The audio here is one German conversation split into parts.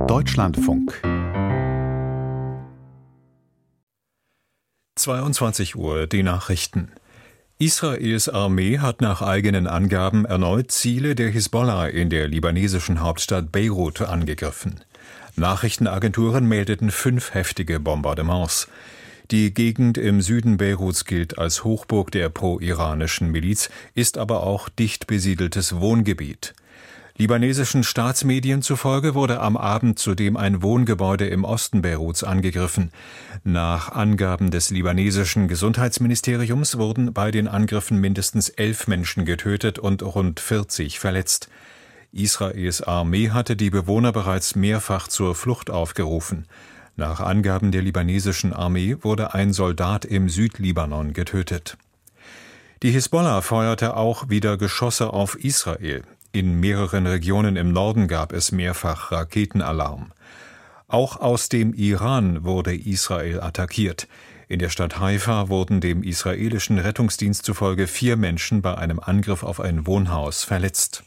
Deutschlandfunk 22 Uhr, die Nachrichten. Israels Armee hat nach eigenen Angaben erneut Ziele der Hisbollah in der libanesischen Hauptstadt Beirut angegriffen. Nachrichtenagenturen meldeten 5 heftige Bombardements. Die Gegend im Süden Beiruts gilt als Hochburg der pro-iranischen Miliz, ist aber auch dicht besiedeltes Wohngebiet. Libanesischen Staatsmedien zufolge wurde am Abend zudem ein Wohngebäude im Osten Beiruts angegriffen. Nach Angaben des libanesischen Gesundheitsministeriums wurden bei den Angriffen mindestens 11 Menschen getötet und rund 40 verletzt. Israels Armee hatte die Bewohner bereits mehrfach zur Flucht aufgerufen. Nach Angaben der libanesischen Armee wurde ein Soldat im Südlibanon getötet. Die Hisbollah feuerte auch wieder Geschosse auf Israel. In mehreren Regionen im Norden gab es mehrfach Raketenalarm. Auch aus dem Iran wurde Israel attackiert. In der Stadt Haifa wurden dem israelischen Rettungsdienst zufolge 4 Menschen bei einem Angriff auf ein Wohnhaus verletzt.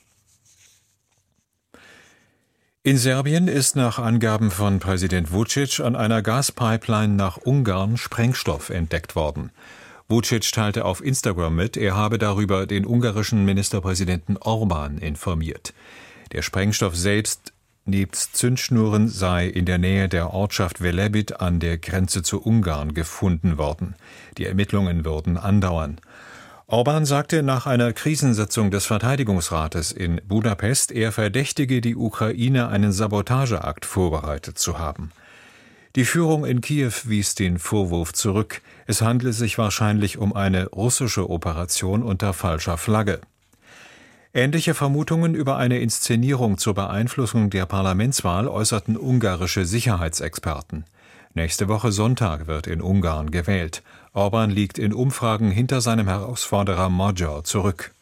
In Serbien ist nach Angaben von Präsident Vučić an einer Gaspipeline nach Ungarn Sprengstoff entdeckt worden. Vučić teilte auf Instagram mit, er habe darüber den ungarischen Ministerpräsidenten Orbán informiert. Der Sprengstoff selbst nebst Zündschnuren sei in der Nähe der Ortschaft Velebit an der Grenze zu Ungarn gefunden worden. Die Ermittlungen würden andauern. Orbán sagte nach einer Krisensitzung des Verteidigungsrates in Budapest, er verdächtige die Ukraine, einen Sabotageakt vorbereitet zu haben. Die Führung in Kiew wies den Vorwurf zurück. Es handle sich wahrscheinlich um eine russische Operation unter falscher Flagge. Ähnliche Vermutungen über eine Inszenierung zur Beeinflussung der Parlamentswahl äußerten ungarische Sicherheitsexperten. Nächste Woche Sonntag wird in Ungarn gewählt. Orbán liegt in Umfragen hinter seinem Herausforderer Magyar zurück.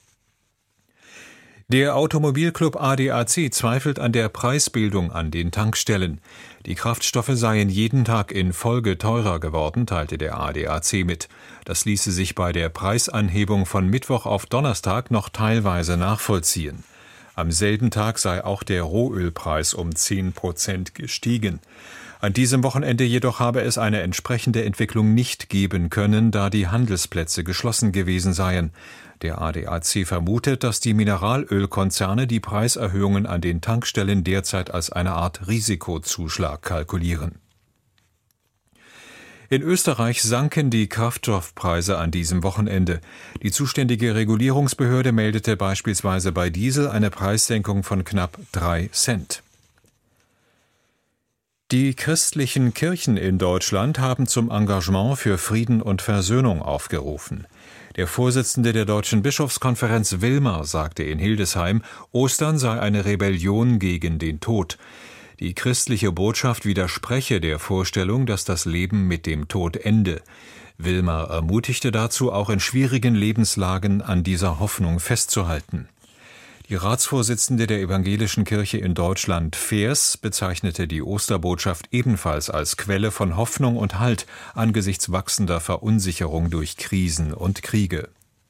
Der Automobilclub ADAC zweifelt an der Preisbildung an den Tankstellen. Die Kraftstoffe seien jeden Tag in Folge teurer geworden, teilte der ADAC mit. Das ließe sich bei der Preisanhebung von Mittwoch auf Donnerstag noch teilweise nachvollziehen. Am selben Tag sei auch der Rohölpreis um 10% gestiegen. An diesem Wochenende jedoch habe es eine entsprechende Entwicklung nicht geben können, da die Handelsplätze geschlossen gewesen seien. Der ADAC vermutet, dass die Mineralölkonzerne die Preiserhöhungen an den Tankstellen derzeit als eine Art Risikozuschlag kalkulieren. In Österreich sanken die Kraftstoffpreise an diesem Wochenende. Die zuständige Regulierungsbehörde meldete beispielsweise bei Diesel eine Preissenkung von knapp 3 Cent. Die christlichen Kirchen in Deutschland haben zum Engagement für Frieden und Versöhnung aufgerufen. Der Vorsitzende der Deutschen Bischofskonferenz Wilmer sagte in Hildesheim, Ostern sei eine Rebellion gegen den Tod. Die christliche Botschaft widerspreche der Vorstellung, dass das Leben mit dem Tod ende. Wilmer ermutigte dazu, auch in schwierigen Lebenslagen an dieser Hoffnung festzuhalten. Die Ratsvorsitzende der Evangelischen Kirche in Deutschland, Feers, bezeichnete die Osterbotschaft ebenfalls als Quelle von Hoffnung und Halt angesichts wachsender Verunsicherung durch Krisen und Kriege.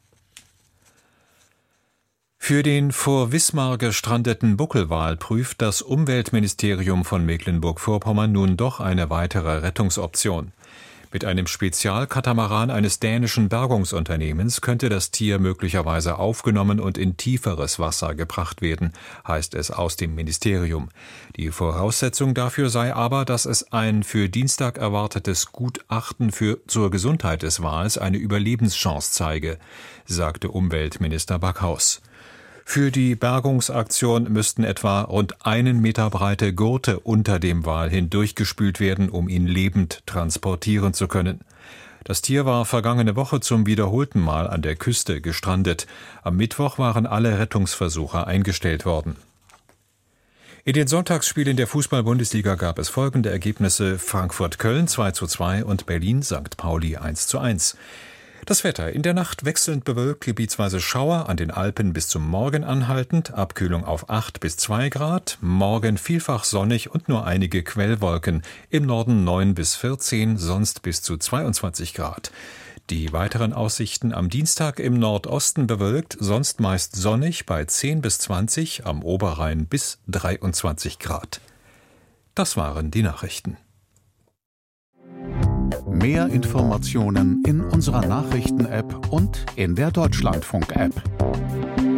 Für den vor Wismar gestrandeten Buckelwal prüft das Umweltministerium von Mecklenburg-Vorpommern nun doch eine weitere Rettungsoption. Mit einem Spezialkatamaran eines dänischen Bergungsunternehmens könnte das Tier möglicherweise aufgenommen und in tieferes Wasser gebracht werden, heißt es aus dem Ministerium. Die Voraussetzung dafür sei aber, dass es ein für Dienstag erwartetes Gutachten zur Gesundheit des Wals eine Überlebenschance zeige, sagte Umweltminister Backhaus. Für die Bergungsaktion müssten etwa rund 1 Meter breite Gurte unter dem Wal hindurchgespült werden, um ihn lebend transportieren zu können. Das Tier war vergangene Woche zum wiederholten Mal an der Küste gestrandet. Am Mittwoch waren alle Rettungsversuche eingestellt worden. In den Sonntagsspielen der Fußball-Bundesliga gab es folgende Ergebnisse: Frankfurt-Köln 2:2 und Berlin-St. Pauli 1:1. Das Wetter: in der Nacht wechselnd bewölkt, gebietsweise Schauer, an den Alpen bis zum Morgen anhaltend, Abkühlung auf 8 bis 2 Grad, morgen vielfach sonnig und nur einige Quellwolken, im Norden 9 bis 14, sonst bis zu 22 Grad. Die weiteren Aussichten: am Dienstag im Nordosten bewölkt, sonst meist sonnig bei 10 bis 20, am Oberrhein bis 23 Grad. Das waren die Nachrichten. Mehr Informationen in unserer Nachrichten-App und in der Deutschlandfunk-App.